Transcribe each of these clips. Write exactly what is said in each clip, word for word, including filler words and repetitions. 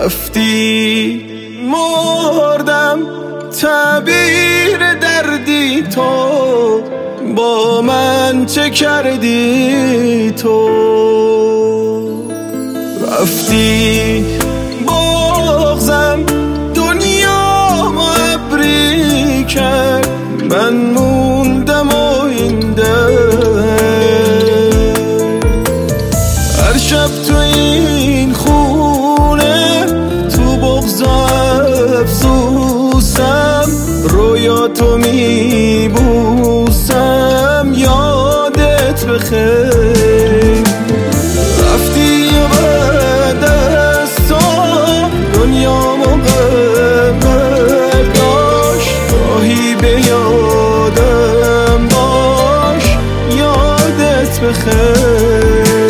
رفتی مردم تعبیر دردی تو، با من چه کردی تو؟ رفتی بغزم دنیا مبری کرد، من موندم و این هر شب تو این خونه تو بغض افسوسم، رویاتو میبوسم یادت بخیر. رفتی و بعد از تو دنیا مقبر داشت، راهی به یادم باش یادت بخیر.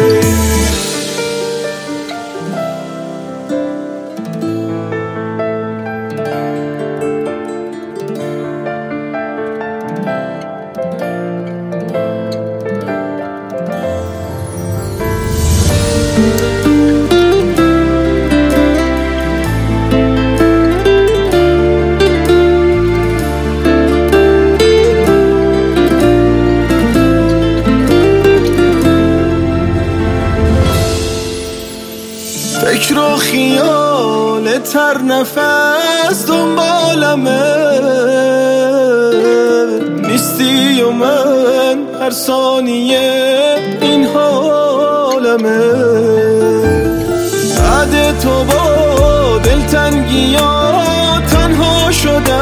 فکر و خیال تر نفس دنبالمه، نیستی و من هر ثانیه این حالمه. بعد تو با دلتنگی ها تنها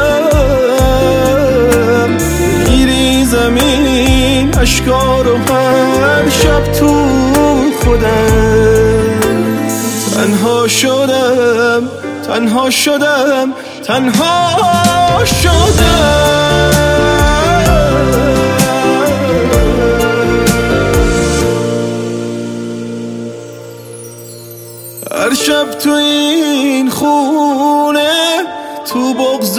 شدم، میری زمین اشکار و هر شب تو خودم. تنها شدم تنها شدم تنها شدم. هر شب تو این خونه تو بغض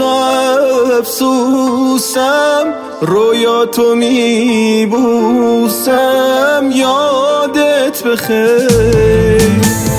افسوسم، رویاتو میبوسم یادت بخیر.